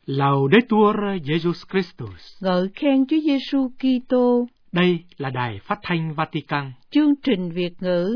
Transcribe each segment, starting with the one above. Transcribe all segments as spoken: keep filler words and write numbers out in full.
Laudetur Jesus Christus. Ngợi khen Chúa Giêsu Kitô. Đây là Đài Phát thanh Vatican. Chương trình Việt ngữ.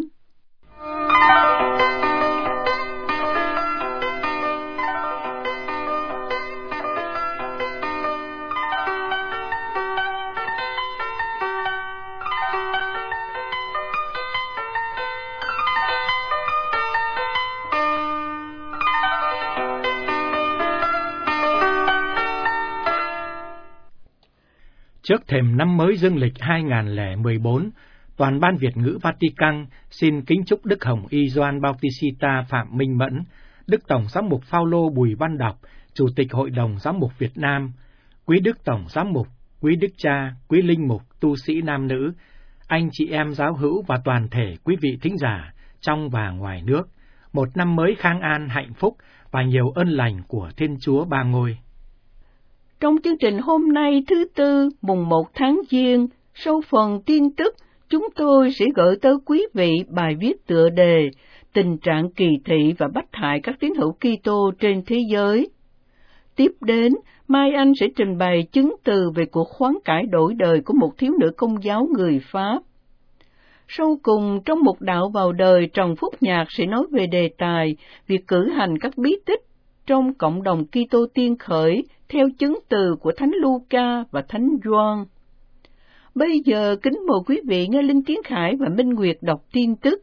Trước thềm năm mới dương lịch hai nghìn không trăm mười bốn, Toàn ban Việt ngữ Vatican xin kính chúc Đức Hồng Y Gioan Bautista Phạm Minh Mẫn, Đức Tổng Giám mục Phao-lô Bùi Văn Đọc, Chủ tịch Hội đồng Giám mục Việt Nam, quý Đức Tổng Giám mục, quý Đức Cha, quý Linh mục, tu sĩ nam nữ, anh chị em giáo hữu và toàn thể quý vị thính giả trong và ngoài nước, một năm mới khang an, hạnh phúc và nhiều ơn lành của Thiên Chúa Ba Ngôi. Trong chương trình hôm nay thứ Tư, mùng một tháng Giêng, sau phần tin tức, chúng tôi sẽ gửi tới quý vị bài viết tựa đề Tình trạng kỳ thị và bách hại các tín hữu Kitô trên thế giới. Tiếp đến, Mai Anh sẽ trình bày chứng từ về cuộc khoán cải đổi đời của một thiếu nữ Công giáo người Pháp. Sau cùng, trong một đạo vào đời, Trần Phúc Nhạc sẽ nói về đề tài việc cử hành các bí tích trong cộng đồng Kitô tiên khởi theo chứng từ của Thánh Luca và Thánh Gioan. Bây giờ kính mời quý vị nghe Linh Tiến Khải và Minh Nguyệt đọc tin tức.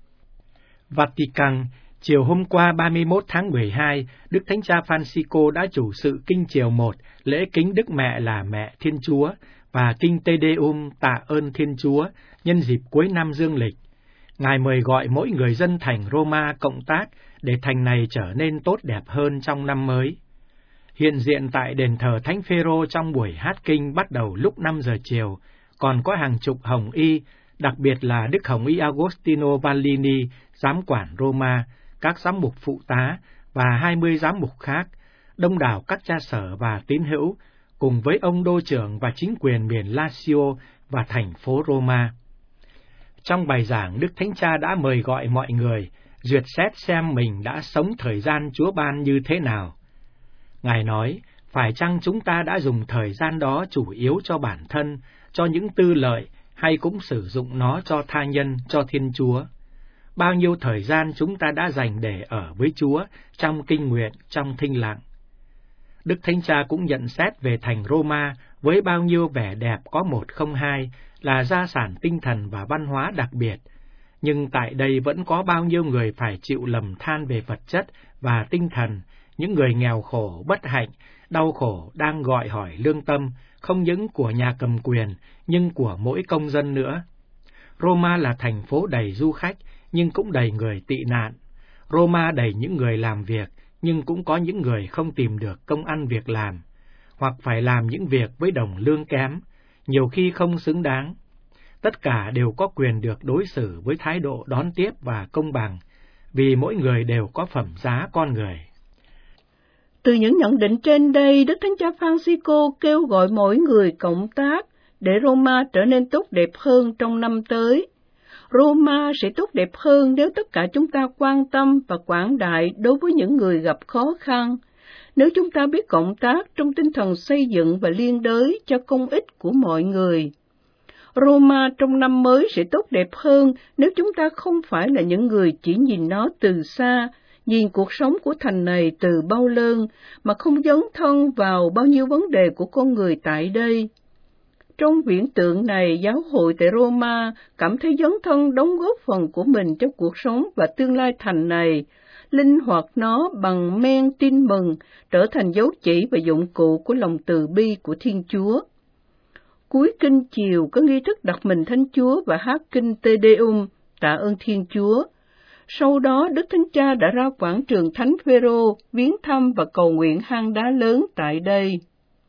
Vatican, chiều hôm qua ba mươi mốt tháng mười hai, Đức Thánh Cha Francisco đã chủ sự kinh chiều một, lễ kính Đức Mẹ là Mẹ Thiên Chúa và kinh Te Deum tạ ơn Thiên Chúa nhân dịp cuối năm dương lịch. Ngài mời gọi mỗi người dân thành Roma cộng tác để thành này trở nên tốt đẹp hơn trong năm mới. Hiện diện tại đền thờ Thánh Phêrô trong buổi hát kinh bắt đầu lúc năm giờ chiều, còn có hàng chục hồng y, đặc biệt là Đức Hồng Y Agostino Vallini, giám quản Roma, các giám mục phụ tá và hai mươi giám mục khác, đông đảo các cha sở và tín hữu, cùng với ông đô trưởng và chính quyền miền Lazio và thành phố Roma. Trong bài giảng, Đức Thánh Cha đã mời gọi mọi người duyệt xét xem mình đã sống thời gian Chúa ban như thế nào. Ngài nói, phải chăng chúng ta đã dùng thời gian đó chủ yếu cho bản thân, cho những tư lợi, hay cũng sử dụng nó cho tha nhân, cho Thiên Chúa? Bao nhiêu thời gian chúng ta đã dành để ở với Chúa, trong kinh nguyện, trong thinh lặng? Đức Thánh Cha cũng nhận xét về thành Roma với bao nhiêu vẻ đẹp có một không hai, là gia sản tinh thần và văn hóa đặc biệt. Nhưng tại đây vẫn có bao nhiêu người phải chịu lầm than về vật chất và tinh thần, những người nghèo khổ, bất hạnh, đau khổ đang gọi hỏi lương tâm, không những của nhà cầm quyền, nhưng của mỗi công dân nữa. Roma là thành phố đầy du khách, nhưng cũng đầy người tị nạn. Roma đầy những người làm việc, nhưng cũng có những người không tìm được công ăn việc làm, hoặc phải làm những việc với đồng lương kém, nhiều khi không xứng đáng. Tất cả đều có quyền được đối xử với thái độ đón tiếp và công bằng, vì mỗi người đều có phẩm giá con người. Từ những nhận định trên đây, Đức Thánh Cha Francisco kêu gọi mỗi người cộng tác để Roma trở nên tốt đẹp hơn trong năm tới. Roma sẽ tốt đẹp hơn nếu tất cả chúng ta quan tâm và quảng đại đối với những người gặp khó khăn, nếu chúng ta biết cộng tác trong tinh thần xây dựng và liên đới cho công ích của mọi người. Roma trong năm mới sẽ tốt đẹp hơn nếu chúng ta không phải là những người chỉ nhìn nó từ xa, nhìn cuộc sống của thành này từ bao lơn, mà không dấn thân vào bao nhiêu vấn đề của con người tại đây. Trong viễn tượng này, giáo hội tại Roma cảm thấy dấn thân đóng góp phần của mình trong cuộc sống và tương lai thành này, linh hoạt nó bằng men tin mừng, trở thành dấu chỉ và dụng cụ của lòng từ bi của Thiên Chúa. Cuối kinh chiều có nghi thức đặt mình Thánh Chúa và hát kinh Te Deum tạ ơn Thiên Chúa. Sau đó, Đức Thánh Cha đã ra quảng trường Thánh Phêrô, viếng thăm và cầu nguyện hang đá lớn tại đây.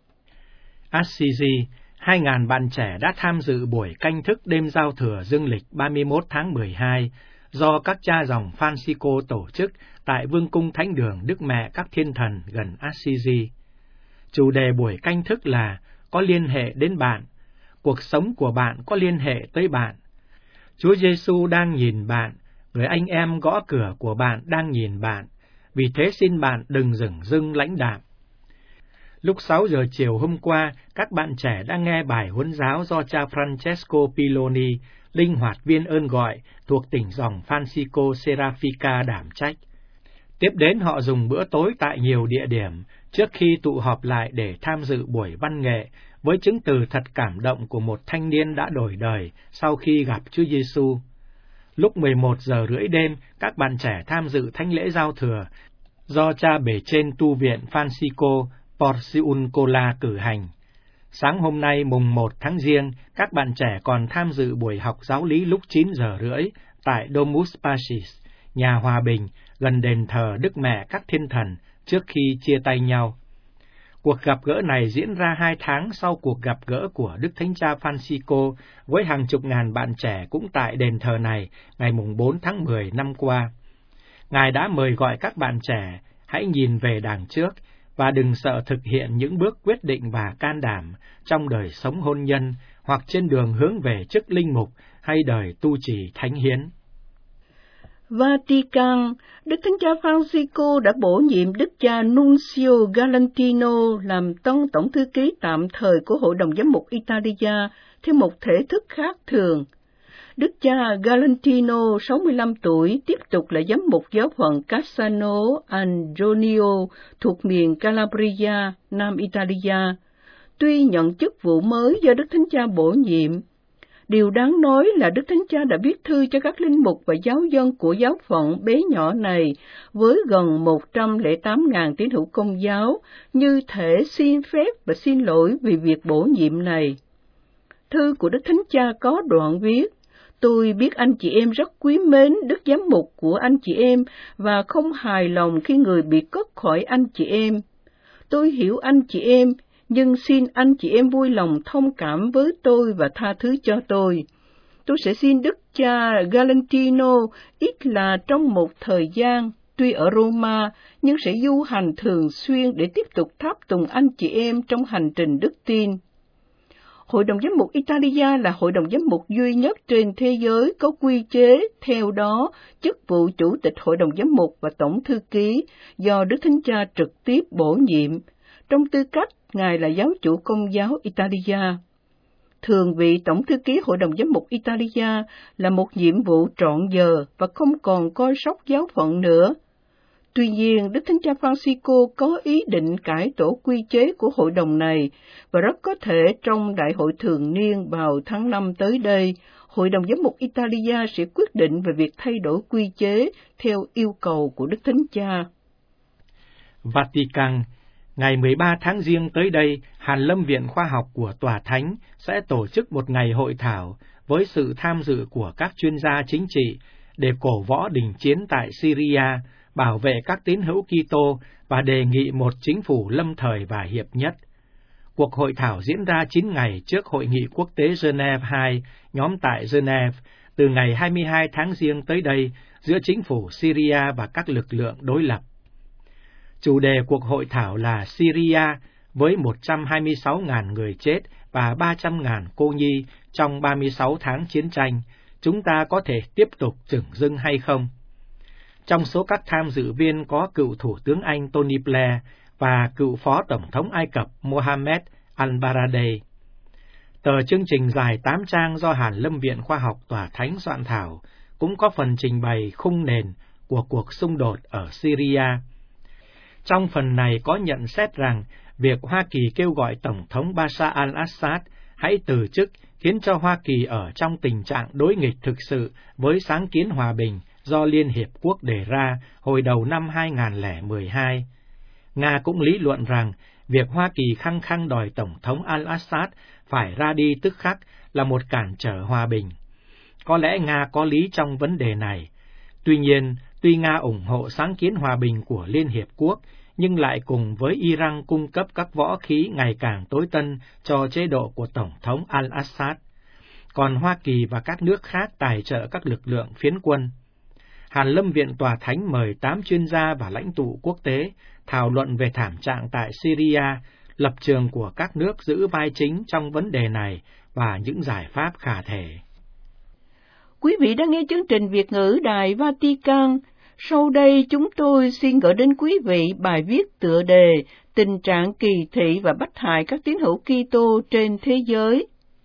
Assisi, hai nghìn bạn trẻ đã tham dự buổi canh thức đêm giao thừa dương lịch ba mươi mốt tháng mười hai do các cha dòng Francisco tổ chức tại Vương cung Thánh đường Đức Mẹ các Thiên thần gần Assisi. Chủ đề buổi canh thức là có liên hệ đến bạn, cuộc sống của bạn có liên hệ tới bạn. Chúa Giêsu đang nhìn bạn, người anh em gõ cửa của bạn đang nhìn bạn, vì thế xin bạn đừng dửng dưng lãnh đạm. Lúc sáu giờ chiều hôm qua, các bạn trẻ đã nghe bài huấn giáo do cha Francesco Piloni, linh hoạt viên ơn gọi, thuộc tỉnh dòng Francisco Serafica đảm trách. Tiếp đến họ dùng bữa tối tại nhiều địa điểm, trước khi tụ họp lại để tham dự buổi văn nghệ, với chứng từ thật cảm động của một thanh niên đã đổi đời sau khi gặp Chúa Giêsu. Lúc mười một giờ rưỡi đêm, các bạn trẻ tham dự thánh lễ giao thừa, do cha bề trên tu viện Francisco Porciuncola cử hành. Sáng hôm nay mùng một tháng Giêng, các bạn trẻ còn tham dự buổi học giáo lý lúc chín giờ rưỡi tại Domus Pacis, nhà hòa bình, gần đền thờ Đức Mẹ các Thiên Thần, trước khi chia tay nhau. Cuộc gặp gỡ này diễn ra hai tháng sau cuộc gặp gỡ của Đức Thánh Cha Francisco với hàng chục ngàn bạn trẻ cũng tại đền thờ này ngày mùng bốn tháng mười năm qua. Ngài đã mời gọi các bạn trẻ hãy nhìn về đàng trước và đừng sợ thực hiện những bước quyết định và can đảm trong đời sống hôn nhân hoặc trên đường hướng về chức linh mục hay đời tu trì thánh hiến. Vatican, Đức Thánh Cha Francisco đã bổ nhiệm Đức cha Nuncio Galantino làm tân tổng thư ký tạm thời của Hội đồng Giám mục Italia theo một thể thức khác thường. Đức cha Galantino, sáu mươi lăm tuổi, tiếp tục là giám mục giáo phận Cassano Antonio thuộc miền Calabria, Nam Italia. Tuy nhận chức vụ mới do Đức Thánh Cha bổ nhiệm, điều đáng nói là Đức Thánh Cha đã viết thư cho các linh mục và giáo dân của giáo phận bé nhỏ này với gần một trăm lẻ tám nghìn tín hữu Công giáo như thể xin phép và xin lỗi vì việc bổ nhiệm này. Thư của Đức Thánh Cha có đoạn viết: Tôi biết anh chị em rất quý mến đức giám mục của anh chị em và không hài lòng khi người bị cất khỏi anh chị em. Tôi hiểu anh chị em, nhưng xin anh chị em vui lòng thông cảm với tôi và tha thứ cho tôi. Tôi sẽ xin Đức cha Galantino ít là trong một thời gian, tuy ở Roma, nhưng sẽ du hành thường xuyên để tiếp tục tháp tùng anh chị em trong hành trình đức tin. Hội đồng Giám mục Italia là hội đồng giám mục duy nhất trên thế giới có quy chế, theo đó, chức vụ chủ tịch hội đồng giám mục và tổng thư ký do Đức Thánh Cha trực tiếp bổ nhiệm, trong tư cách Ngài là giáo chủ Công giáo Italia. Thường vị tổng thư ký hội đồng giám mục Italia là một nhiệm vụ trọn giờ và không còn coi sóc giáo phận nữa. Tuy nhiên, Đức Thánh Cha Francisco có ý định cải tổ quy chế của hội đồng này, và rất có thể trong đại hội thường niên vào tháng năm tới đây, Hội đồng Giám mục Italia sẽ quyết định về việc thay đổi quy chế theo yêu cầu của Đức Thánh Cha. Vatican, ngày mười ba tháng Giêng tới đây, Hàn Lâm Viện Khoa học của Tòa Thánh sẽ tổ chức một ngày hội thảo với sự tham dự của các chuyên gia chính trị để cổ võ đình chiến tại Syria, bảo vệ các tín hữu Kitô và đề nghị một chính phủ lâm thời và hiệp nhất. Cuộc hội thảo diễn ra chín ngày trước Hội nghị quốc tế Geneva hai, nhóm tại Geneva, từ ngày hai mươi hai tháng Giêng tới đây, giữa chính phủ Syria và các lực lượng đối lập. Chủ đề cuộc hội thảo là Syria, với một trăm hai mươi sáu nghìn người chết và ba trăm nghìn cô nhi trong ba mươi sáu tháng chiến tranh, chúng ta có thể tiếp tục chửng dưng hay không? Trong số các tham dự viên có cựu Thủ tướng Anh Tony Blair và cựu Phó Tổng thống Ai Cập Mohammed al-Baradei. Tờ chương trình dài tám trang do Hàn Lâm Viện Khoa học Tòa Thánh soạn thảo cũng có phần trình bày khung nền của cuộc xung đột ở Syria. Trong phần này có nhận xét rằng việc Hoa Kỳ kêu gọi Tổng thống Bashar al-Assad hãy từ chức khiến cho Hoa Kỳ ở trong tình trạng đối nghịch thực sự với sáng kiến hòa bình do Liên Hiệp Quốc đề ra hồi đầu năm hai nghìn không trăm lẻ mười hai. Nga cũng lý luận rằng việc Hoa Kỳ khăng khăng đòi Tổng thống al-Assad phải ra đi tức khắc là một cản trở hòa bình. Có lẽ Nga có lý trong vấn đề này. Tuy nhiên, tuy Nga ủng hộ sáng kiến hòa bình của Liên Hiệp Quốc, nhưng lại cùng với Iran cung cấp các võ khí ngày càng tối tân cho chế độ của Tổng thống al-Assad. Còn Hoa Kỳ và các nước khác tài trợ các lực lượng phiến quân. Hàn Lâm Viện Tòa Thánh mời tám chuyên gia và lãnh tụ quốc tế thảo luận về thảm trạng tại Syria, lập trường của các nước giữ vai chính trong vấn đề này và những giải pháp khả thể. Quý vị đang nghe chương trình Việt ngữ Đài Vatican. Sau đây chúng tôi xin gửi đến quý vị bài viết tựa đề Tình trạng kỳ thị và bách hại các tín hữu Kitô trên thế giới.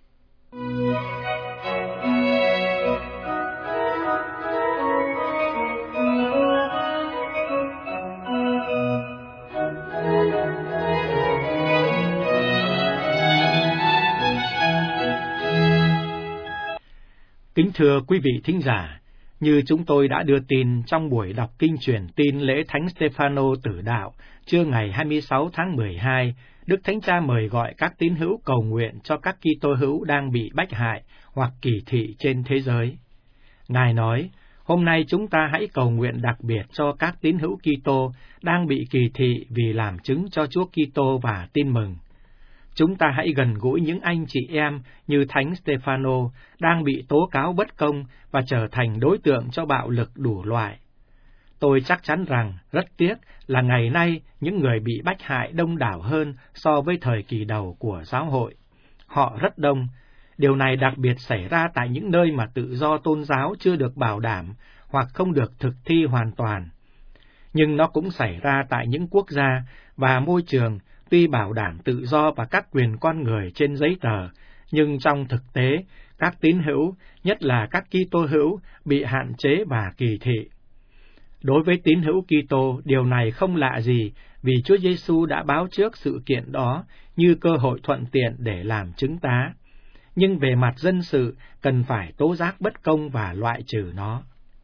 Kính thưa quý vị thính giả, như chúng tôi đã đưa tin trong buổi đọc kinh truyền tin lễ Thánh Stefano Tử Đạo trưa ngày hai mươi sáu tháng mười hai, Đức Thánh Cha mời gọi các tín hữu cầu nguyện cho các Kitô hữu đang bị bách hại hoặc kỳ thị trên thế giới. Ngài nói, hôm nay chúng ta hãy cầu nguyện đặc biệt cho các tín hữu Kitô đang bị kỳ thị vì làm chứng cho Chúa Kitô và tin mừng. Chúng ta hãy gần gũi những anh chị em như Thánh Stefano đang bị tố cáo bất công và trở thành đối tượng cho bạo lực đủ loại. Tôi chắc chắn rằng rất tiếc là ngày nay những người bị bách hại đông đảo hơn so với thời kỳ đầu của giáo hội. Họ rất đông. Điều này đặc biệt xảy ra tại những nơi mà tự do tôn giáo chưa được bảo đảm hoặc không được thực thi hoàn toàn. Nhưng nó cũng xảy ra tại những quốc gia và môi trường tuy bảo đảm tự do và các quyền con người trên giấy tờ, nhưng trong thực tế, các tín hữu, nhất là các Kitô hữu, bị hạn chế và kỳ thị. Đối với tín hữu Kitô, điều này không lạ gì, vì Chúa Giêsu đã báo trước sự kiện đó như cơ hội thuận tiện để làm chứng tá. Nhưng về mặt dân sự, cần phải tố giác bất công và loại trừ nó.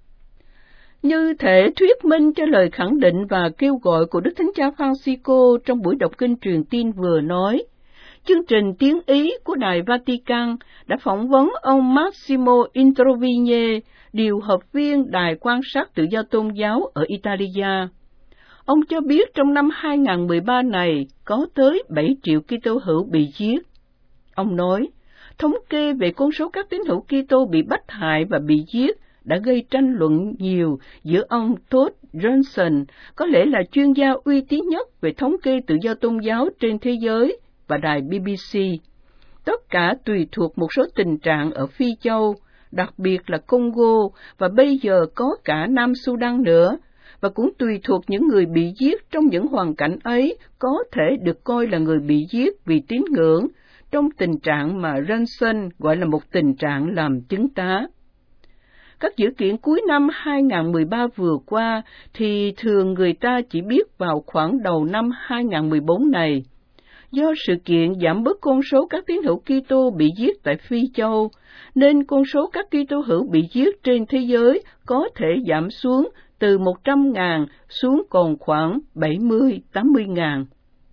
Như thể thuyết minh cho lời khẳng định và kêu gọi của Đức Thánh Cha Francisco trong buổi đọc kinh truyền tin vừa nói, chương trình tiếng Ý của Đài Vatican đã phỏng vấn ông Massimo Introvigne, điều hợp viên Đài quan sát tự do tôn giáo ở Italia. Ông cho biết trong năm hai nghìn không trăm mười ba này có tới bảy triệu Kitô hữu bị giết. Ông nói, thống kê về con số các tín hữu Kitô bị bách hại và bị giết đã gây tranh luận nhiều giữa ông Todd Johnson, có lẽ là chuyên gia uy tín nhất về thống kê tự do tôn giáo trên thế giới, và đài B B C. Tất cả tùy thuộc một số tình trạng ở Phi Châu, đặc biệt là Congo, và bây giờ có cả Nam Sudan nữa, và cũng tùy thuộc những người bị giết trong những hoàn cảnh ấy có thể được coi là người bị giết vì tín ngưỡng, trong tình trạng mà Johnson gọi là một tình trạng làm chứng tá. Các dữ kiện cuối năm hai nghìn không trăm mười ba vừa qua thì thường người ta chỉ biết vào khoảng đầu năm hai nghìn không trăm mười bốn này. Do sự kiện giảm bớt con số các tín hữu Kitô bị giết tại Phi Châu, nên con số các Kitô hữu bị giết trên thế giới có thể giảm xuống từ một trăm nghìn xuống còn khoảng bảy mươi đến tám mươi nghìn.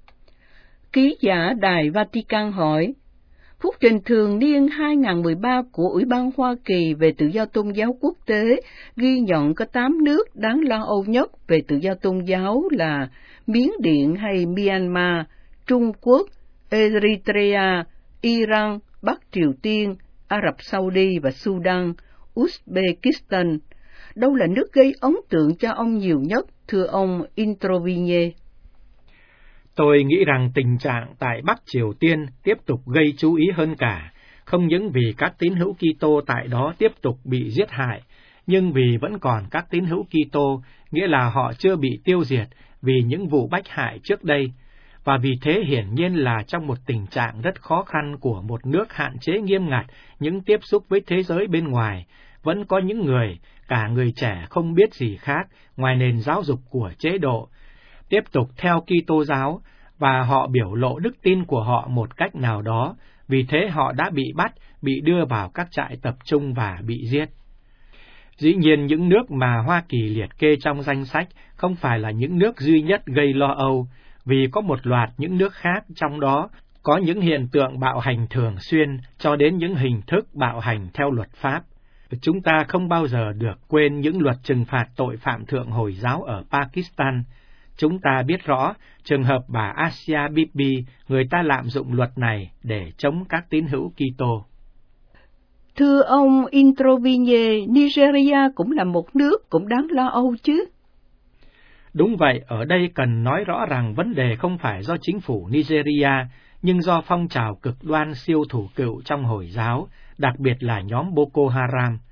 Ký giả Đài Vatican hỏi, phúc trình thường niên hai nghìn không trăm mười ba của Ủy ban Hoa Kỳ về tự do tôn giáo quốc tế ghi nhận có tám nước đáng lo âu nhất về tự do tôn giáo là Miến Điện hay Myanmar, Trung Quốc, Eritrea, Iran, Bắc Triều Tiên, Ả Rập Saudi và Sudan, Uzbekistan. Đâu là nước gây ấn tượng cho ông nhiều nhất, thưa ông Introvigne? Tôi nghĩ rằng tình trạng tại Bắc Triều Tiên tiếp tục gây chú ý hơn cả, không những vì các tín hữu Kitô tại đó tiếp tục bị giết hại, nhưng vì vẫn còn các tín hữu Kitô, nghĩa là họ chưa bị tiêu diệt vì những vụ bách hại trước đây, và vì thế hiển nhiên là trong một tình trạng rất khó khăn của một nước hạn chế nghiêm ngặt những tiếp xúc với thế giới bên ngoài, vẫn có những người, cả người trẻ không biết gì khác ngoài nền giáo dục của chế độ, tiếp tục theo Kitô giáo, và họ biểu lộ đức tin của họ một cách nào đó, vì thế họ đã bị bắt, bị đưa vào các trại tập trung và bị giết. Dĩ nhiên những nước mà Hoa Kỳ liệt kê trong danh sách không phải là những nước duy nhất gây lo âu, vì có một loạt những nước khác trong đó có những hiện tượng bạo hành thường xuyên cho đến những hình thức bạo hành theo luật pháp. Chúng ta không bao giờ được quên những luật trừng phạt tội phạm thượng Hồi giáo ở Pakistan. Chúng ta biết rõ trường hợp bà Asia Bibi, người ta lạm dụng luật này để chống các tín hữu Kitô. Thưa ông Introvigne, Nigeria cũng là một nước cũng đáng lo âu chứ? Đúng vậy, ở đây cần nói rõ rằng vấn đề không phải do chính phủ Nigeria, nhưng do phong trào cực đoan siêu thủ cựu trong Hồi giáo, đặc biệt là nhóm Boko Haram.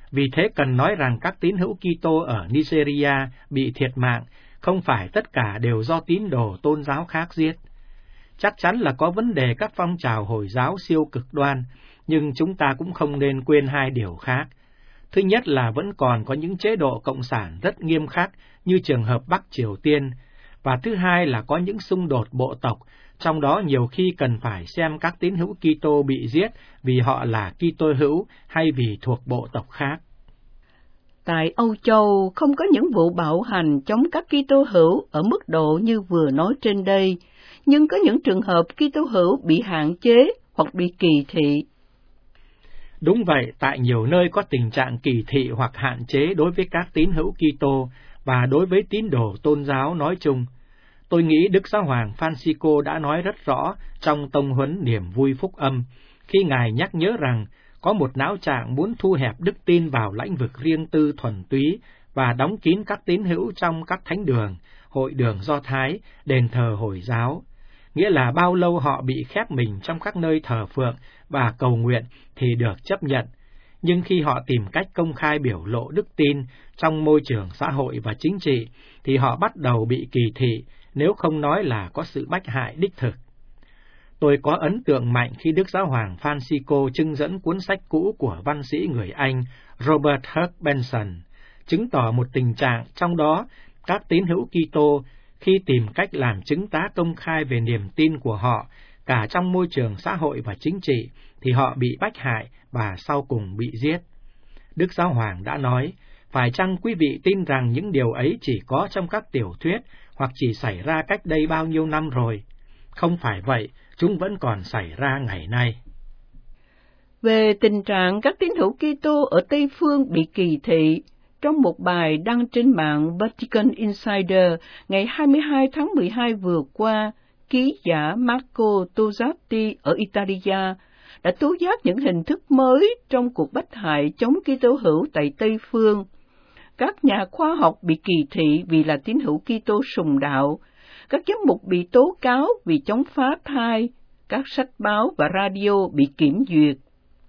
Vì thế cần nói rằng các tín hữu Kitô ở Nigeria bị thiệt mạng không phải tất cả đều do tín đồ tôn giáo khác giết. Chắc chắn là có vấn đề các phong trào Hồi giáo siêu cực đoan, nhưng chúng ta cũng không nên quên hai điều khác. Thứ nhất là vẫn còn có những chế độ cộng sản rất nghiêm khắc như trường hợp Bắc Triều Tiên, và thứ hai là có những xung đột bộ tộc, trong đó nhiều khi cần phải xem các tín hữu Kitô bị giết vì họ là Kitô hữu hay vì thuộc bộ tộc khác. Tại Âu Châu không có những vụ bạo hành chống các Kitô hữu ở mức độ như vừa nói trên đây, nhưng có những trường hợp Kitô hữu bị hạn chế hoặc bị kỳ thị. Đúng vậy, tại nhiều nơi có tình trạng kỳ thị hoặc hạn chế đối với các tín hữu Kitô và đối với tín đồ tôn giáo nói chung. Tôi nghĩ Đức Giáo hoàng Francisco đã nói rất rõ trong tông huấn niềm vui phúc âm, khi Ngài nhắc nhớ rằng có một não trạng muốn thu hẹp đức tin vào lĩnh vực riêng tư thuần túy và đóng kín các tín hữu trong các thánh đường, hội đường Do Thái, đền thờ Hồi giáo. Nghĩa là bao lâu họ bị khép mình trong các nơi thờ phượng và cầu nguyện thì được chấp nhận, nhưng khi họ tìm cách công khai biểu lộ đức tin trong môi trường xã hội và chính trị, thì họ bắt đầu bị kỳ thị, nếu không nói là có sự bách hại đích thực. Tôi có ấn tượng mạnh khi Đức Giáo hoàng Francisco trưng dẫn cuốn sách cũ của văn sĩ người Anh Robert Hugh Benson, chứng tỏ một tình trạng trong đó các tín hữu Kitô khi tìm cách làm chứng tá công khai về niềm tin của họ, cả trong môi trường xã hội và chính trị, thì họ bị bách hại và sau cùng bị giết. Đức Giáo hoàng đã nói, phải chăng quý vị tin rằng những điều ấy chỉ có trong các tiểu thuyết hoặc chỉ xảy ra cách đây bao nhiêu năm rồi? Không phải vậy, chúng vẫn còn xảy ra ngày nay. Về tình trạng các tín hữu Kitô ở Tây Phương bị kỳ thị, trong một bài đăng trên mạng Vatican Insider ngày hai mươi hai tháng mười hai vừa qua, ký giả Marco Tozzati ở Italia đã tố giác những hình thức mới trong cuộc bách hại chống Kitô hữu tại Tây Phương. Các nhà khoa học bị kỳ thị vì là tín hữu Kitô sùng đạo, các giám mục bị tố cáo vì chống phá thai, các sách báo và radio bị kiểm duyệt.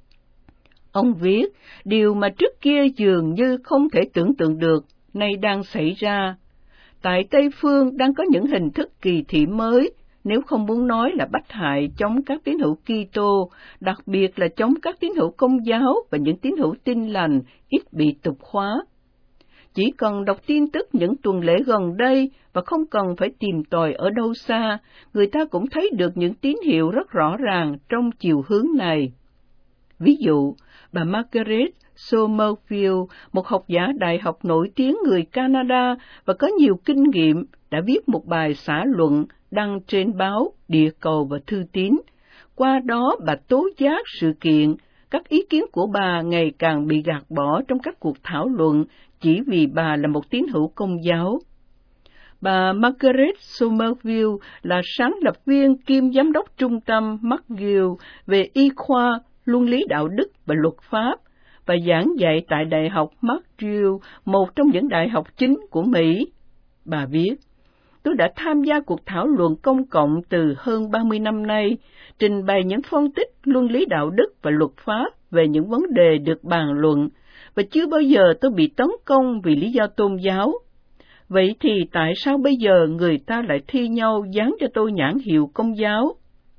Ông viết, điều mà trước kia dường như không thể tưởng tượng được, nay đang xảy ra. Tại Tây Phương đang có những hình thức kỳ thị mới, nếu không muốn nói là bách hại chống các tín hữu Kitô, đặc biệt là chống các tín hữu Công giáo và những tín hữu Tin lành ít bị tục hóa. Chỉ cần đọc tin tức những tuần lễ gần đây và không cần phải tìm tòi ở đâu xa, người ta cũng thấy được những tín hiệu rất rõ ràng trong chiều hướng này. Ví dụ, bà Margaret Somerville, một học giả đại học nổi tiếng người Canada và có nhiều kinh nghiệm, đã viết một bài xã luận đăng trên báo Địa Cầu và Thư Tín. Qua đó bà tố giác sự kiện, các ý kiến của bà ngày càng bị gạt bỏ trong các cuộc thảo luận chỉ vì bà là một tín hữu Công giáo. Bà Margaret Somerville là sáng lập viên kiêm giám đốc trung tâm McGill về y khoa, luân lý đạo đức và luật pháp, và giảng dạy tại Đại học McGill, một trong những đại học chính của Mỹ. Bà viết, tôi đã tham gia cuộc thảo luận công cộng từ hơn ba mươi năm nay, trình bày những phân tích luân lý đạo đức và luật pháp về những vấn đề được bàn luận, và chưa bao giờ tôi bị tấn công vì lý do tôn giáo. Vậy thì tại sao bây giờ người ta lại thi nhau dán cho tôi nhãn hiệu Công giáo?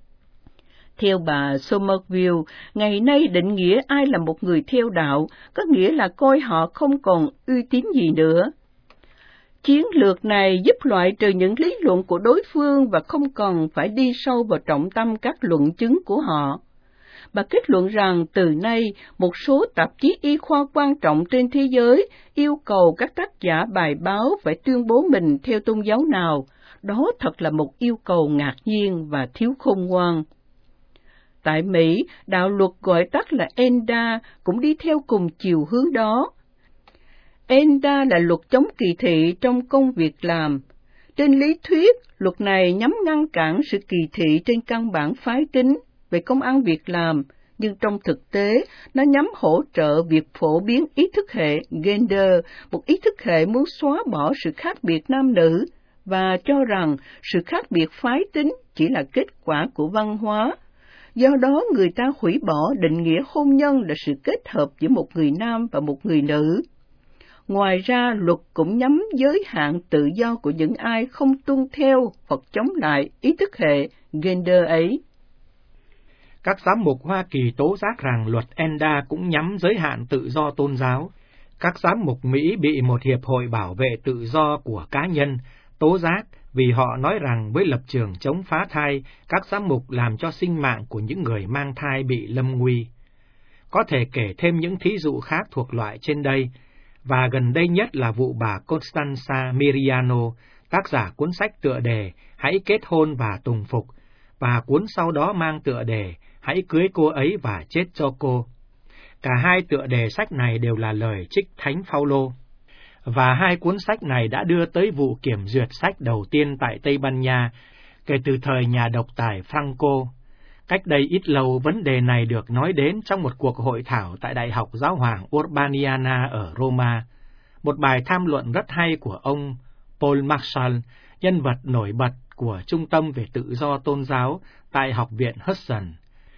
Theo bà Somerville, ngày nay định nghĩa ai là một người theo đạo, có nghĩa là coi họ không còn uy tín gì nữa. Chiến lược này giúp loại trừ những lý luận của đối phương và không cần phải đi sâu vào trọng tâm các luận chứng của họ. Bà kết luận rằng từ nay, một số tạp chí y khoa quan trọng trên thế giới yêu cầu các tác giả bài báo phải tuyên bố mình theo tôn giáo nào. Đó thật là một yêu cầu ngạc nhiên và thiếu khôn ngoan. Tại Mỹ, đạo luật gọi tắt là E N D A cũng đi theo cùng chiều hướng đó. E N D A là luật chống kỳ thị trong công việc làm. Trên lý thuyết, luật này nhằm ngăn cản sự kỳ thị trên căn bản phái tính về công ăn việc làm, nhưng trong thực tế, nó nhằm hỗ trợ việc phổ biến ý thức hệ gender, một ý thức hệ muốn xóa bỏ sự khác biệt nam nữ, và cho rằng sự khác biệt phái tính chỉ là kết quả của văn hóa. Do đó người ta hủy bỏ định nghĩa hôn nhân là sự kết hợp giữa một người nam và một người nữ. Ngoài ra, luật cũng nhắm giới hạn tự do của những ai không tuân theo hoặc chống lại ý thức hệ gender ấy. Các giám mục Hoa Kỳ tố giác rằng luật ENDA cũng nhắm giới hạn tự do tôn giáo. Các giám mục Mỹ bị một hiệp hội bảo vệ tự do của cá nhân tố giác vì họ nói rằng với lập trường chống phá thai, các giám mục làm cho sinh mạng của những người mang thai bị lâm nguy. Có thể kể thêm những thí dụ khác thuộc loại trên đây, và gần đây nhất là vụ bà Constanza Miriano, tác giả cuốn sách tựa đề Hãy kết hôn và tùng phục, và cuốn sau đó mang tựa đề Hãy cưới cô ấy và chết cho cô. Cả hai tựa đề sách này đều là lời trích Thánh Phaolô, và hai cuốn sách này đã đưa tới vụ kiểm duyệt sách đầu tiên tại Tây Ban Nha kể từ thời nhà độc tài Franco. Cách đây ít lâu, vấn đề này được nói đến trong một cuộc hội thảo tại Đại học Giáo hoàng Urbaniana ở Roma. Một bài tham luận rất hay của ông Paul Marshall, nhân vật nổi bật của Trung tâm về tự do tôn giáo tại Học viện Hudson.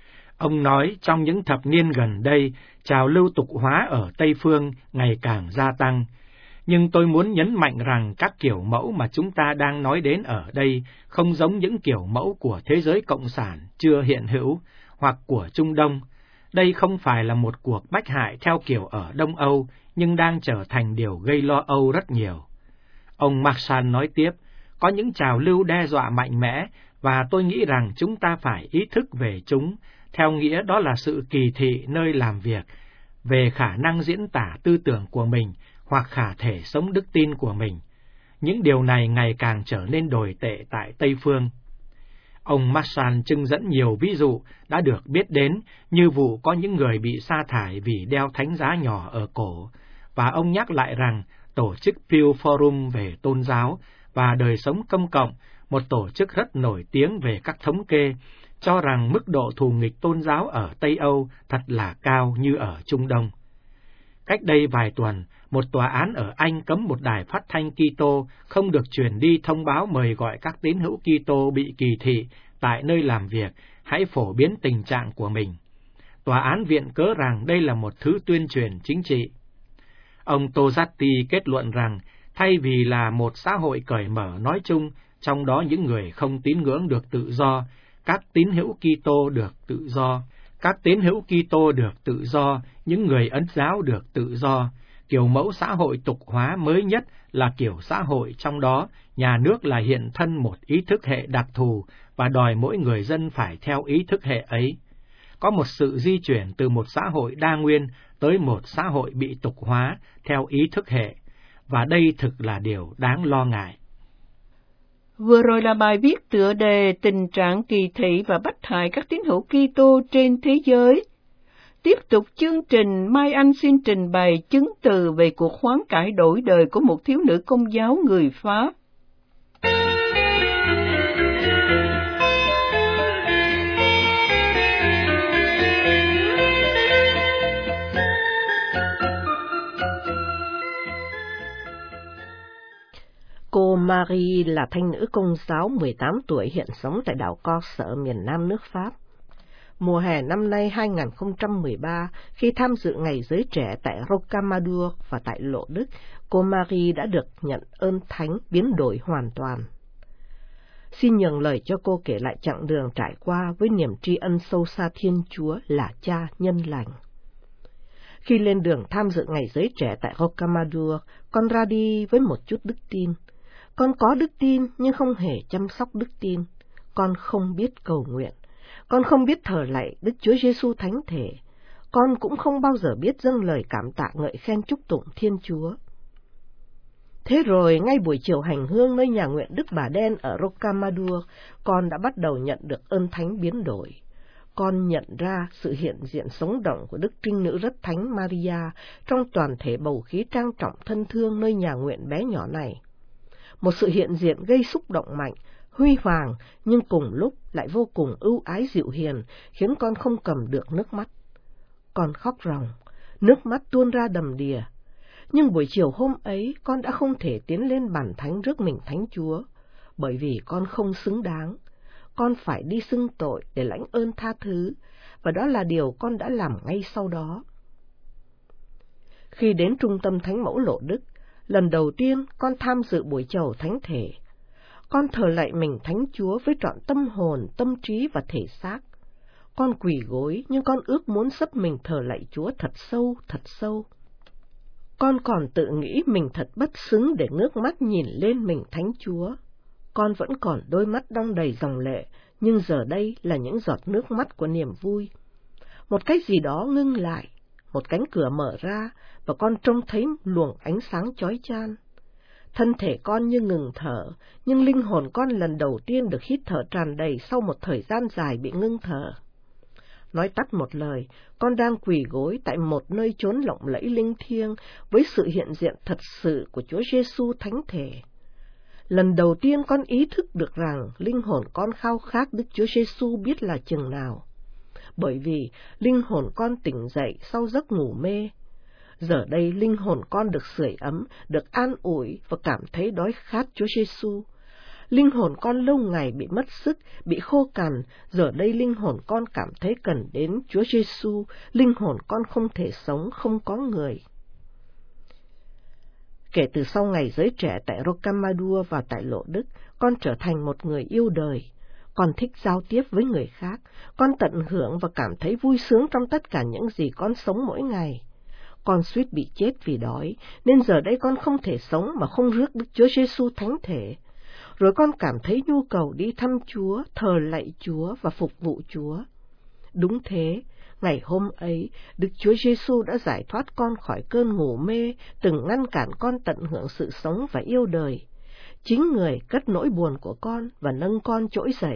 Ông nói trong những thập niên gần đây, trào lưu tục hóa ở Tây Phương ngày càng gia tăng. Nhưng tôi muốn nhấn mạnh rằng các kiểu mẫu mà chúng ta đang nói đến ở đây không giống những kiểu mẫu của thế giới cộng sản chưa hiện hữu hoặc của Trung Đông. Đây không phải là một cuộc bách hại theo kiểu ở Đông Âu, nhưng đang trở thành điều gây lo âu rất nhiều. Ông Marshall nói tiếp, có những trào lưu đe dọa mạnh mẽ, và tôi nghĩ rằng chúng ta phải ý thức về chúng, theo nghĩa đó là sự kỳ thị nơi làm việc, về khả năng diễn tả tư tưởng của mình, hoặc khả thể sống đức tin của mình. Những điều này ngày càng trở nên tồi tệ tại Tây Phương. Ông Marshall trưng dẫn nhiều ví dụ đã được biết đến, như vụ có những người bị sa thải vì đeo thánh giá nhỏ ở cổ, và ông nhắc lại rằng tổ chức Pew Forum về tôn giáo và đời sống công cộng, một tổ chức rất nổi tiếng về các thống kê, cho rằng mức độ thù nghịch tôn giáo ở Tây Âu thật là cao như ở Trung Đông. Cách đây vài tuần, một tòa án ở Anh cấm một đài phát thanh Kitô không được truyền đi thông báo mời gọi các tín hữu Kitô bị kỳ thị tại nơi làm việc hãy phổ biến tình trạng của mình. Tòa án viện cớ rằng đây là một thứ tuyên truyền chính trị. Ông Tozzati kết luận rằng thay vì là một xã hội cởi mở nói chung, trong đó những người không tín ngưỡng được tự do, các tín hữu Kitô được tự do, các tín hữu Kitô được tự do, những người Ấn giáo được tự do. Kiểu mẫu xã hội tục hóa mới nhất là kiểu xã hội trong đó nhà nước là hiện thân một ý thức hệ đặc thù và đòi mỗi người dân phải theo ý thức hệ ấy. Có một sự di chuyển từ một xã hội đa nguyên tới một xã hội bị tục hóa theo ý thức hệ, và đây thực là điều đáng lo ngại. Vừa rồi là bài viết tựa đề Tình trạng kỳ thị và bách hại các tín hữu Kitô trên thế giới. Tiếp tục chương trình, Mai Anh xin trình bày chứng từ về cuộc hoán cải đổi đời của một thiếu nữ Công giáo người Pháp. Cô Marie là thanh nữ Công giáo mười tám tuổi hiện sống tại đảo Corse ở miền nam nước Pháp. Mùa hè năm nay hai nghìn không trăm mười ba, khi tham dự Ngày Giới Trẻ tại Rocamadour và tại Lộ Đức, cô Marie đã được nhận ơn thánh biến đổi hoàn toàn. Xin nhường lời cho cô kể lại chặng đường trải qua với niềm tri ân sâu xa Thiên Chúa là Cha nhân lành. Khi lên đường tham dự Ngày Giới Trẻ tại Rocamadour, con ra đi với một chút đức tin. Con có đức tin nhưng không hề chăm sóc đức tin. Con không biết cầu nguyện. Con không biết thờ lạy Đức Chúa Giêsu Thánh Thể. Con cũng không bao giờ biết dâng lời cảm tạ ngợi khen chúc tụng Thiên Chúa. Thế rồi, ngay buổi chiều hành hương nơi nhà nguyện Đức Bà Đen ở Rocamadour, con đã bắt đầu nhận được ơn thánh biến đổi. Con nhận ra sự hiện diện sống động của Đức Trinh Nữ Rất Thánh Maria trong toàn thể bầu khí trang trọng thân thương nơi nhà nguyện bé nhỏ này. Một sự hiện diện gây xúc động mạnh, huy hoàng, nhưng cùng lúc lại vô cùng ưu ái dịu hiền, khiến con không cầm được nước mắt. Con khóc ròng, nước mắt tuôn ra đầm đìa. Nhưng buổi chiều hôm ấy, con đã không thể tiến lên bàn thánh rước mình Thánh Chúa, bởi vì con không xứng đáng. con phải đi xưng tội để lãnh ơn tha thứ, và đó là điều con đã làm ngay sau đó. Khi đến trung tâm Thánh Mẫu Lộ Đức, lần đầu tiên con tham dự buổi chầu thánh thể. Con thờ lạy mình Thánh Chúa với trọn tâm hồn, tâm trí và thể xác. Con quỳ gối, nhưng con ước muốn sấp mình thờ lạy Chúa thật sâu, thật sâu. Con còn tự nghĩ mình thật bất xứng để ngước mắt nhìn lên mình Thánh Chúa. Con vẫn còn đôi mắt đong đầy dòng lệ, nhưng giờ đây là những giọt nước mắt của niềm vui. Một cái gì đó ngưng lại, một cánh cửa mở ra, và con trông thấy luồng ánh sáng chói chang. Thân thể con như ngừng thở, nhưng linh hồn con lần đầu tiên được hít thở tràn đầy sau một thời gian dài bị ngưng thở. Nói tắt một lời, con đang quỳ gối tại một nơi chốn lộng lẫy linh thiêng với sự hiện diện thật sự của Chúa Giêsu Thánh Thể. Lần đầu tiên con ý thức được rằng linh hồn con khao khát Đức Chúa Giêsu biết là chừng nào. Bởi vì linh hồn con tỉnh dậy sau giấc ngủ mê. Giờ đây linh hồn con được sưởi ấm, được an ủi và cảm thấy đói khát Chúa Giêsu. Linh hồn con lâu ngày bị mất sức, bị khô cằn, giờ đây linh hồn con cảm thấy cần đến Chúa Giêsu, linh hồn con không thể sống không có người. Kể từ sau ngày giới trẻ tại Rocamadour và tại Lộ Đức, con trở thành một người yêu đời. Con thích giao tiếp với người khác, con tận hưởng và cảm thấy vui sướng trong tất cả những gì con sống mỗi ngày. Con suýt bị chết vì đói, nên giờ đây con không thể sống mà không rước Đức Chúa Giêsu Thánh Thể. Rồi con cảm thấy nhu cầu đi thăm Chúa, thờ lạy Chúa và phục vụ Chúa. Đúng thế, ngày hôm ấy, Đức Chúa Giêsu đã giải thoát con khỏi cơn ngủ mê, từng ngăn cản con tận hưởng sự sống và yêu đời. Chính Người cất nỗi buồn của con và nâng con trỗi dậy.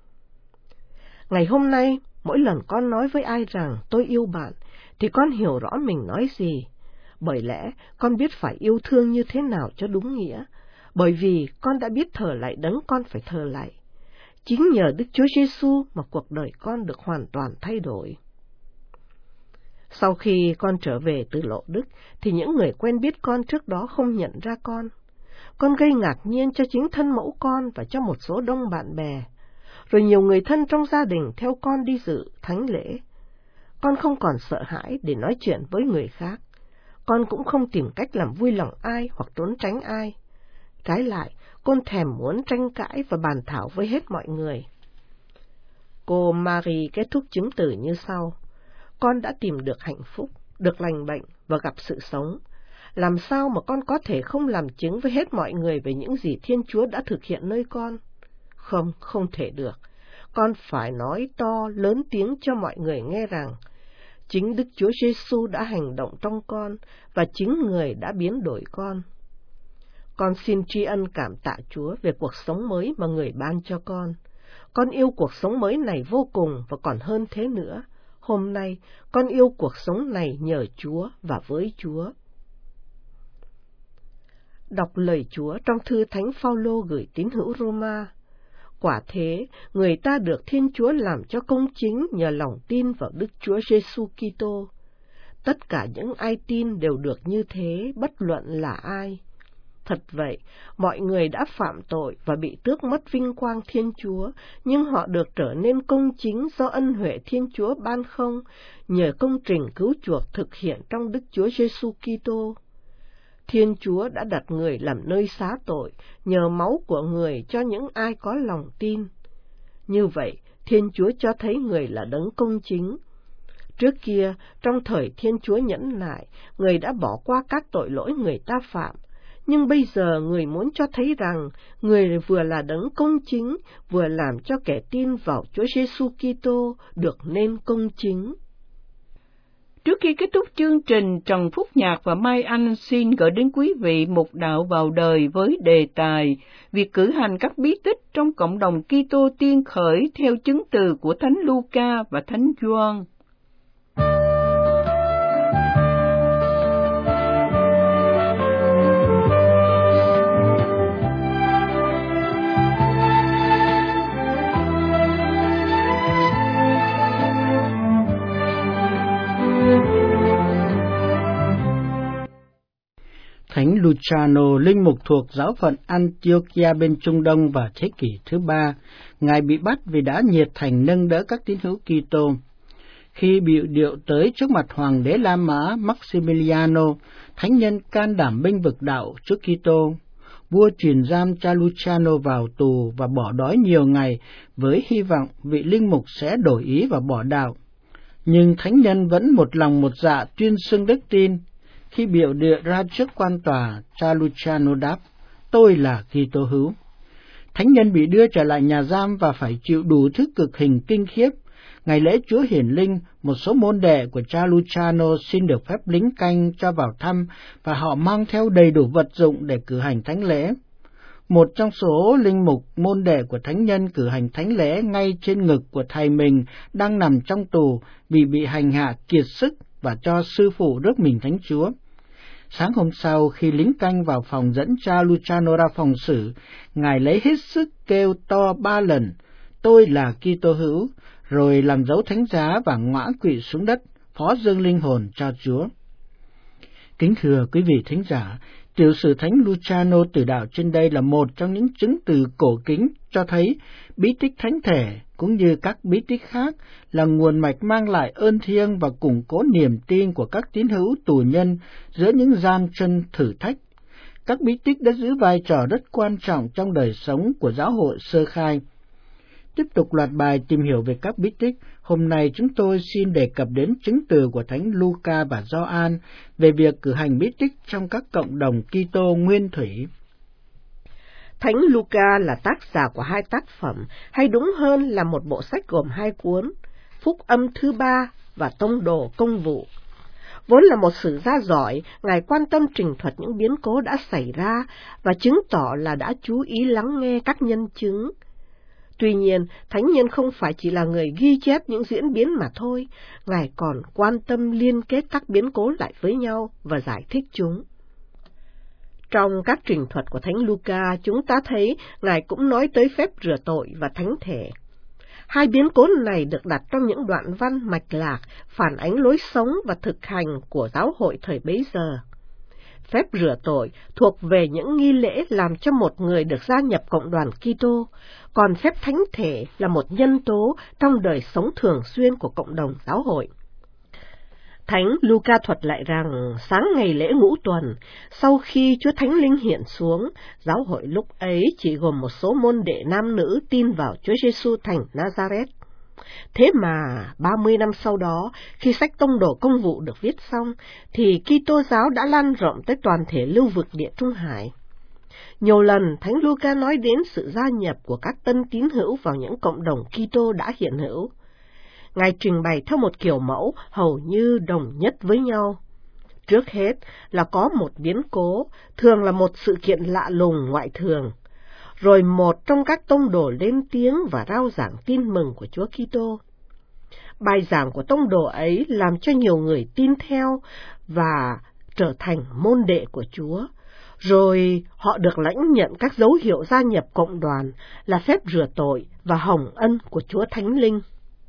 Ngày hôm nay, mỗi lần con nói với ai rằng tôi yêu bạn, thì con hiểu rõ mình nói gì. Bởi lẽ, con biết phải yêu thương như thế nào cho đúng nghĩa. Bởi vì con đã biết thờ lạy đấng con phải thờ lạy. Chính nhờ Đức Chúa Giêsu mà cuộc đời con được hoàn toàn thay đổi. Sau khi con trở về từ Lộ Đức, thì những người quen biết con trước đó không nhận ra con. Con gây ngạc nhiên cho chính thân mẫu con và cho một số đông bạn bè. Rồi nhiều người thân trong gia đình theo con đi dự thánh lễ. Con không còn sợ hãi để nói chuyện với người khác. Con cũng không tìm cách làm vui lòng ai hoặc trốn tránh ai. Trái lại, con thèm muốn tranh cãi và bàn thảo với hết mọi người. Cô Marie kết thúc chứng từ như sau. Con đã tìm được hạnh phúc, được lành bệnh và gặp sự sống. Làm sao mà con có thể không làm chứng với hết mọi người về những gì Thiên Chúa đã thực hiện nơi con? Không, không thể được. Con phải nói to, lớn tiếng cho mọi người nghe rằng chính Đức Chúa Giêsu đã hành động trong con và chính Người đã biến đổi con. Con xin tri ân cảm tạ Chúa về cuộc sống mới mà Người ban cho con. Con yêu cuộc sống mới này vô cùng và còn hơn thế nữa. Hôm nay, con yêu cuộc sống này nhờ Chúa và với Chúa. Đọc lời Chúa trong thư Thánh Phaolô gửi tín hữu Roma. Quả thế, người ta được Thiên Chúa làm cho công chính nhờ lòng tin vào Đức Chúa Giêsu Kitô. Tất cả những ai tin đều được như thế, bất luận là ai. Thật vậy, mọi người đã phạm tội và bị tước mất vinh quang Thiên Chúa, nhưng họ được trở nên công chính do ân huệ Thiên Chúa ban không, nhờ công trình cứu chuộc thực hiện trong Đức Chúa Giêsu Kitô. Thiên Chúa đã đặt Người làm nơi xá tội, nhờ máu của Người cho những ai có lòng tin. Như vậy, Thiên Chúa cho thấy Người là đấng công chính. Trước kia, trong thời Thiên Chúa nhẫn nại, Người đã bỏ qua các tội lỗi người ta phạm. Nhưng bây giờ Người muốn cho thấy rằng Người vừa là đấng công chính, vừa làm cho kẻ tin vào Chúa Giêsu Kitô được nên công chính. Trước khi kết thúc chương trình, Trần Phúc Nhạc và Mai Anh xin gửi đến quý vị một đạo vào đời với đề tài việc cử hành các bí tích trong cộng đồng Kitô tiên khởi theo chứng từ của Thánh Luca và Thánh Gioan. Thánh Thánh Luciano, linh mục thuộc giáo phận Antiochia bên Trung Đông vào thế kỷ thứ ba. Ngài bị bắt vì đã nhiệt thành nâng đỡ các tín hữu Kitô. Khi bị điệu tới trước mặt Hoàng đế La Mã Maximiliano, thánh nhân can đảm bênh vực đạo trước Kitô. Vua truyền giam cha Luciano vào tù và bỏ đói nhiều ngày với hy vọng vị linh mục sẽ đổi ý và bỏ đạo. Nhưng thánh nhân vẫn một lòng một dạ tuyên xưng đức tin. Khi biểu địa ra trước quan tòa, cha Luciano đáp: "Tôi là Kitô hữu." Thánh nhân bị đưa trở lại nhà giam và phải chịu đủ thứ cực hình kinh khiếp. Ngày lễ Chúa Hiển Linh, một số môn đệ của cha Luciano xin được phép lính canh cho vào thăm và họ mang theo đầy đủ vật dụng để cử hành thánh lễ. Một trong số linh mục môn đệ của thánh nhân cử hành thánh lễ ngay trên ngực của thầy mình đang nằm trong tù vì bị hành hạ kiệt sức và cho sư phụ rước mình thánh Chúa. Sáng hôm sau, khi lính canh vào phòng dẫn cha Luciano ra phòng xử, ngài lấy hết sức kêu to ba lần: "Tôi là Kitô hữu", rồi làm dấu thánh giá và ngã quỵ xuống đất, phó dâng linh hồn cho Chúa. Kính thưa quý vị thính giả, tiểu sử thánh Luciano tử đạo trên đây là một trong những chứng từ cổ kính cho thấy bí tích thánh thể cũng như các bí tích khác là nguồn mạch mang lại ơn thiêng và củng cố niềm tin của các tín hữu tù nhân giữa những gian truân thử thách. Các bí tích đã giữ vai trò rất quan trọng trong đời sống của giáo hội sơ khai. Tiếp tục loạt bài tìm hiểu về các bí tích, hôm nay chúng tôi xin đề cập đến chứng từ của Thánh Luca và Gioan về việc cử hành bí tích trong các cộng đồng Kitô nguyên thủy. Thánh Luca là tác giả của hai tác phẩm, hay đúng hơn là một bộ sách gồm hai cuốn, Phúc âm thứ ba và Tông đồ công vụ. Vốn là một sử gia giỏi, Ngài quan tâm trình thuật những biến cố đã xảy ra và chứng tỏ là đã chú ý lắng nghe các nhân chứng. Tuy nhiên, thánh nhân không phải chỉ là người ghi chép những diễn biến mà thôi, Ngài còn quan tâm liên kết các biến cố lại với nhau và giải thích chúng. Trong các trình thuật của Thánh Luca, chúng ta thấy Ngài cũng nói tới phép rửa tội và thánh thể. Hai biến cố này được đặt trong những đoạn văn mạch lạc, phản ánh lối sống và thực hành của giáo hội thời bấy giờ. Phép rửa tội thuộc về những nghi lễ làm cho một người được gia nhập cộng đoàn Kitô, còn phép thánh thể là một nhân tố trong đời sống thường xuyên của cộng đồng giáo hội. Thánh Luca thuật lại rằng sáng ngày lễ ngũ tuần, sau khi Chúa Thánh Linh hiện xuống, giáo hội lúc ấy chỉ gồm một số môn đệ nam nữ tin vào Chúa Giêsu thành Nazareth. Thế mà ba mươi năm sau đó, khi sách Tông đồ công vụ được viết xong, thì Kitô giáo đã lan rộng tới toàn thể lưu vực Địa Trung Hải. Nhiều lần Thánh Luca nói đến sự gia nhập của các tân tín hữu vào những cộng đồng Kitô đã hiện hữu. Ngài trình bày theo một kiểu mẫu hầu như đồng nhất với nhau. Trước hết là có một biến cố, thường là một sự kiện lạ lùng ngoại thường. Rồi một trong các tông đồ lên tiếng và rao giảng tin mừng của Chúa Kitô. Bài giảng của tông đồ ấy làm cho nhiều người tin theo và trở thành môn đệ của Chúa. Rồi họ được lãnh nhận các dấu hiệu gia nhập cộng đoàn là phép rửa tội và hồng ân của Chúa Thánh Linh.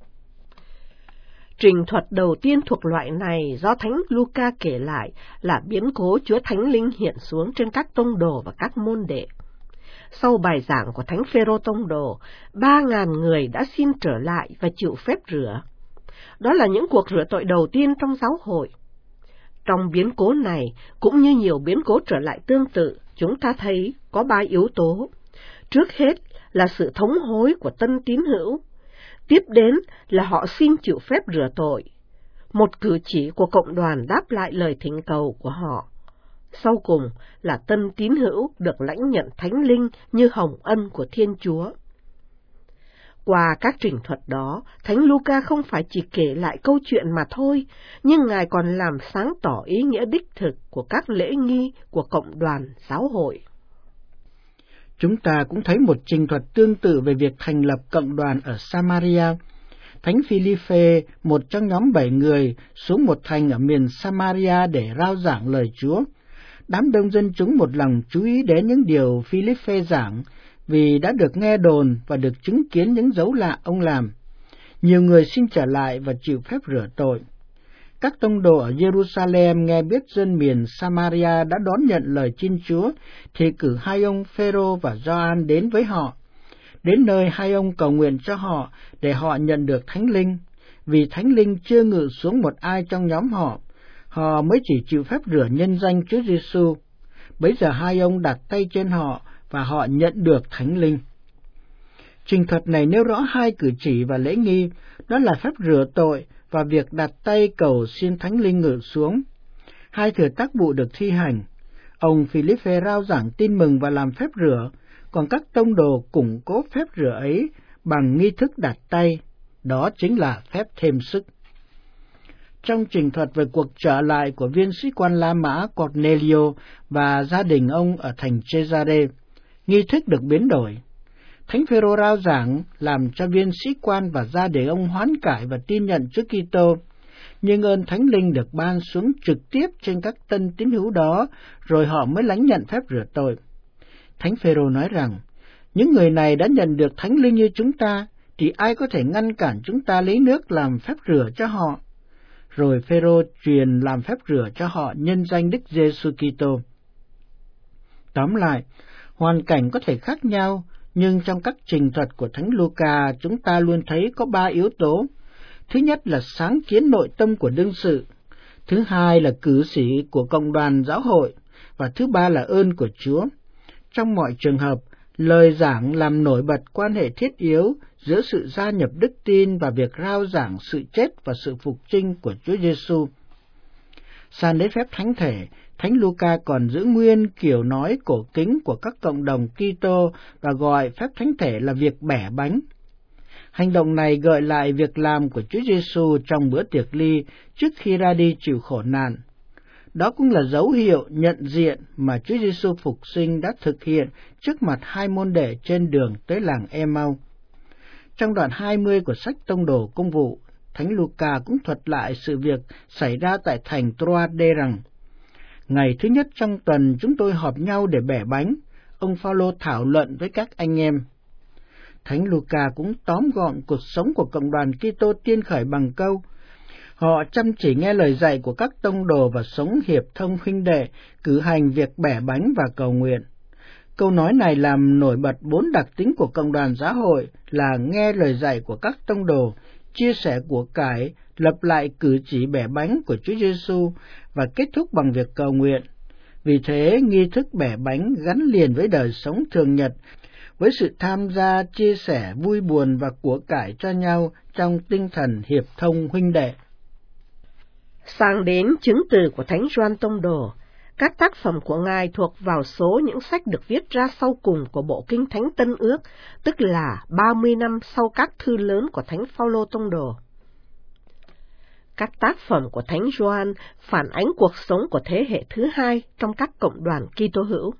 Trình thuật đầu tiên thuộc loại này do Thánh Luca kể lại là biến cố Chúa Thánh Linh hiện xuống trên các tông đồ và các môn đệ. Sau bài giảng của Thánh Phêrô tông đồ, ba ngàn người đã xin trở lại và chịu phép rửa. Đó là những cuộc rửa tội đầu tiên trong giáo hội. Trong biến cố này, cũng như nhiều biến cố trở lại tương tự, chúng ta thấy có ba yếu tố. Trước hết là sự thống hối của tân tín hữu. Tiếp đến là họ xin chịu phép rửa tội. Một cử chỉ của cộng đoàn đáp lại lời thỉnh cầu của họ. Sau cùng là tân tín hữu được lãnh nhận Thánh Linh như hồng ân của Thiên Chúa. Qua các trình thuật đó, Thánh Luca không phải chỉ kể lại câu chuyện mà thôi, nhưng Ngài còn làm sáng tỏ ý nghĩa đích thực của các lễ nghi của cộng đoàn giáo hội. Chúng ta cũng thấy một trình thuật tương tự về việc thành lập cộng đoàn ở Samaria. Thánh Philippe, một trong nhóm bảy người, xuống một thành ở miền Samaria để rao giảng lời Chúa. Đám đông dân chúng một lòng chú ý đến những điều Philippe giảng, vì đã được nghe đồn và được chứng kiến những dấu lạ ông làm. Nhiều người xin trở lại và chịu phép rửa tội. Các tông đồ ở Jerusalem nghe biết dân miền Samaria đã đón nhận lời Thiên Chúa, thì cử hai ông Phêrô và Gioan đến với họ. Đến nơi hai ông cầu nguyện cho họ để họ nhận được Thánh Linh, vì Thánh Linh chưa ngự xuống một ai trong nhóm họ, họ mới chỉ chịu phép rửa nhân danh Chúa Giêsu. Bấy giờ hai ông đặt tay trên họ và họ nhận được Thánh Linh. Trình thuật này nêu rõ hai cử chỉ và lễ nghi, đó là phép rửa tội và việc đặt tay cầu xin Thánh Linh ngự xuống. Hai thừa tác vụ được thi hành. Ông Philippe rao giảng tin mừng và làm phép rửa, còn các tông đồ củng cố phép rửa ấy bằng nghi thức đặt tay, đó chính là phép thêm sức. Trong trình thuật về cuộc trở lại của viên sĩ quan La Mã Cornelio và gia đình ông ở thành Cesare, nghi thức được biến đổi. Thánh Phêrô rao giảng làm cho viên sĩ quan và gia đình ông hoán cải và tin nhận Chúa Kitô, nhưng ơn Thánh Linh được ban xuống trực tiếp trên các tân tín hữu đó, rồi họ mới lãnh nhận phép rửa tội. Thánh Phêrô nói rằng, những người này đã nhận được Thánh Linh như chúng ta, thì ai có thể ngăn cản chúng ta lấy nước làm phép rửa cho họ? Rồi Phêrô truyền làm phép rửa cho họ nhân danh Đức Giêsu Kitô. Tóm lại, hoàn cảnh có thể khác nhau, nhưng trong các trình thuật của Thánh Luca chúng ta luôn thấy có ba yếu tố. Thứ nhất là sáng kiến nội tâm của đương sự, thứ hai là cử sĩ của cộng đoàn giáo hội, và thứ ba là ơn của Chúa. Trong mọi trường hợp, lời giảng làm nổi bật quan hệ thiết yếu giữa sự gia nhập đức tin và việc rao giảng sự chết và sự phục chinh của Chúa Giêsu. San lễ phép thánh thể, Thánh Luca còn giữ nguyên kiểu nói cổ kính của các cộng đồng Kitô và gọi phép thánh thể là việc bẻ bánh. Hành động này gợi lại việc làm của Chúa Giêsu trong bữa tiệc ly trước khi ra đi chịu khổ nạn. Đó cũng là dấu hiệu nhận diện mà Chúa Giêsu phục sinh đã thực hiện trước mặt hai môn đệ trên đường tới làng Emau. Trong đoạn hai mươi của sách Tông đồ Công vụ, Thánh Luca cũng thuật lại sự việc xảy ra tại thành Troade rằng: ngày thứ nhất trong tuần chúng tôi họp nhau để bẻ bánh, ông Phaolô thảo luận với các anh em. Thánh Luca cũng tóm gọn cuộc sống của cộng đoàn Kitô tiên khởi bằng câu: họ chăm chỉ nghe lời dạy của các tông đồ và sống hiệp thông huynh đệ, cử hành việc bẻ bánh và cầu nguyện. Câu nói này làm nổi bật bốn đặc tính của cộng đoàn giáo hội là nghe lời dạy của các tông đồ, chia sẻ của cải, lập lại cử chỉ bẻ bánh của Chúa Giêsu và kết thúc bằng việc cầu nguyện. Vì thế, nghi thức bẻ bánh gắn liền với đời sống thường nhật, với sự tham gia, chia sẻ, vui buồn và của cải cho nhau trong tinh thần hiệp thông huynh đệ. Sang đến chứng từ của Thánh Gioan Tông Đồ, các tác phẩm của Ngài thuộc vào số những sách được viết ra sau cùng của bộ Kinh Thánh Tân Ước, tức là ba mươi năm sau các thư lớn của Thánh Phaolô Tông Đồ. Các tác phẩm của Thánh Gioan phản ánh cuộc sống của thế hệ thứ hai trong các cộng đoàn Kitô hữu.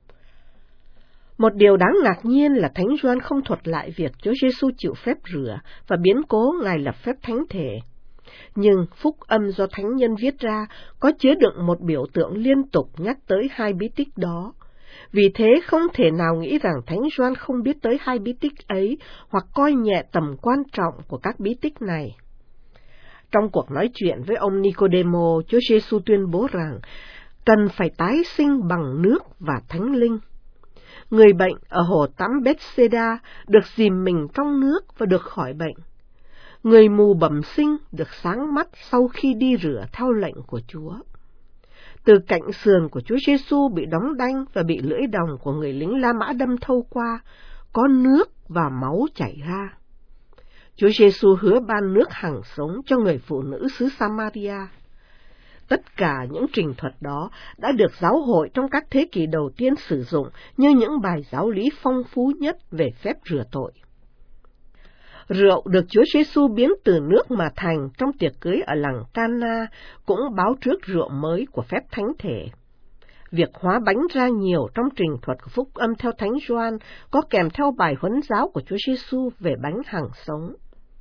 Một điều đáng ngạc nhiên là Thánh Gioan không thuật lại việc Chúa Giêsu chịu phép rửa và biến cố Ngài lập phép thánh thể. Nhưng phúc âm do thánh nhân viết ra có chứa đựng một biểu tượng liên tục nhắc tới hai bí tích đó. Vì thế không thể nào nghĩ rằng Thánh Gioan không biết tới hai bí tích ấy hoặc coi nhẹ tầm quan trọng của các bí tích này. Trong cuộc nói chuyện với ông Nicodemo, Chúa Giêsu tuyên bố rằng cần phải tái sinh bằng nước và Thánh Linh. Người bệnh ở hồ tắm Bethesda được dìm mình trong nước và được khỏi bệnh. Người mù bẩm sinh được sáng mắt sau khi đi rửa theo lệnh của Chúa. Từ cạnh sườn của Chúa Giêsu bị đóng đanh và bị lưỡi đồng của người lính La Mã đâm thâu qua, có nước và máu chảy ra. Chúa Giêsu hứa ban nước hằng sống cho người phụ nữ xứ Samaria. Tất cả những trình thuật đó đã được giáo hội trong các thế kỷ đầu tiên sử dụng như những bài giáo lý phong phú nhất về phép rửa tội. Rượu được Chúa Giêsu biến từ nước mà thành trong tiệc cưới ở làng Cana cũng báo trước rượu mới của phép thánh thể. Việc hóa bánh ra nhiều trong trình thuật của phúc âm theo Thánh Gioan có kèm theo bài huấn giáo của Chúa Giêsu về bánh hằng sống.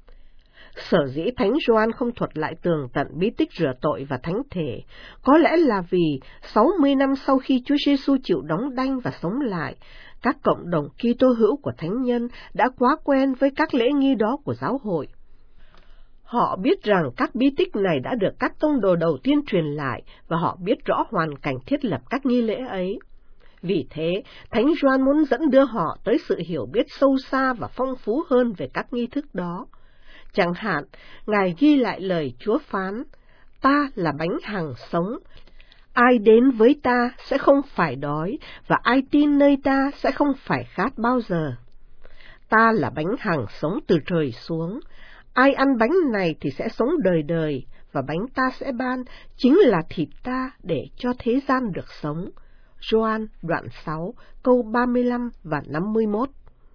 Sở dĩ Thánh Gioan không thuật lại tường tận bí tích rửa tội và thánh thể, có lẽ là vì sáu mươi năm sau khi Chúa Giêsu chịu đóng đanh và sống lại, các cộng đồng Kitô hữu của thánh nhân đã quá quen với các lễ nghi đó của giáo hội. Họ biết rằng các bí tích này đã được các tông đồ đầu tiên truyền lại và họ biết rõ hoàn cảnh thiết lập các nghi lễ ấy. Vì thế, Thánh Gioan muốn dẫn đưa họ tới sự hiểu biết sâu xa và phong phú hơn về các nghi thức đó. Chẳng hạn, Ngài ghi lại lời Chúa phán, ta là bánh hằng sống, ai đến với ta sẽ không phải đói, và ai tin nơi ta sẽ không phải khát bao giờ. Ta là bánh hằng sống từ trời xuống, ai ăn bánh này thì sẽ sống đời đời, và bánh ta sẽ ban chính là thịt ta để cho thế gian được sống. Gioan đoạn sáu, câu ba mươi lăm và năm mươi mốt.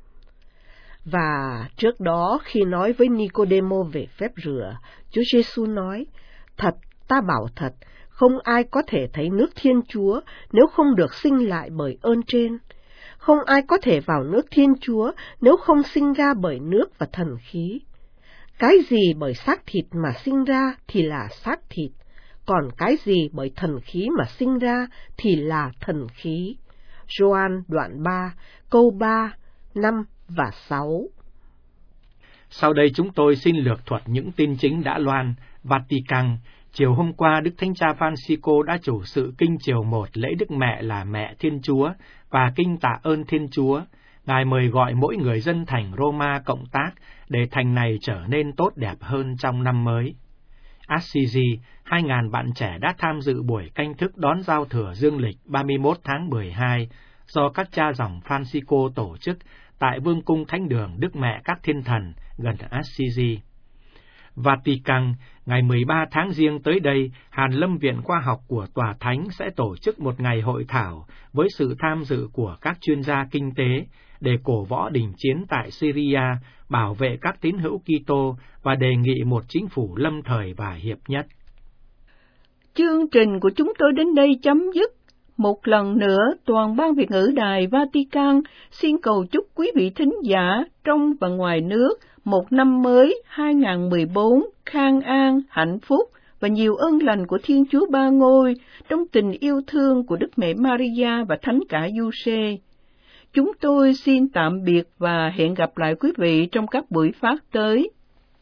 Và trước đó khi nói với Nicodemo về phép rửa, Chúa Giêsu nói, thật, ta bảo thật, không ai có thể thấy nước Thiên Chúa nếu không được sinh lại bởi ơn trên. Không ai có thể vào nước Thiên Chúa nếu không sinh ra bởi nước và thần khí. Cái gì bởi xác thịt mà sinh ra thì là xác thịt, còn cái gì bởi thần khí mà sinh ra thì là thần khí. Gioan đoạn ba, câu ba, năm và sáu. Sau đây chúng tôi xin lược thuật những tin chính đã loan. Vatican, chiều hôm qua Đức Thánh Cha Francisco đã chủ sự kinh chiều một lễ Đức Mẹ là Mẹ Thiên Chúa và kinh tạ ơn Thiên Chúa. Ngài mời gọi mỗi người dân thành Roma cộng tác để thành này trở nên tốt đẹp hơn trong năm mới. Assisi, hai nghìn bạn trẻ đã tham dự buổi canh thức đón giao thừa dương lịch ba mươi mốt tháng mười hai do các cha dòng Francisco tổ chức tại Vương cung Thánh đường Đức Mẹ các Thiên Thần gần Assisi. Vatican, ngày mười ba tháng Giêng tới đây, Hàn Lâm Viện Khoa học của Tòa Thánh sẽ tổ chức một ngày hội thảo với sự tham dự của các chuyên gia kinh tế để cổ võ đình chiến tại Syria, bảo vệ các tín hữu Kitô và đề nghị một chính phủ lâm thời và hiệp nhất. Chương trình của chúng tôi đến đây chấm dứt. Một lần nữa, toàn ban Việt ngữ Đài Vatican xin cầu chúc quý vị thính giả trong và ngoài nước một năm mới hai nghìn không trăm mười bốn khang an, hạnh phúc và nhiều ơn lành của Thiên Chúa Ba Ngôi trong tình yêu thương của Đức Mẹ Maria và Thánh Cả Giuse. Chúng tôi xin tạm biệt và hẹn gặp lại quý vị trong các buổi phát tới.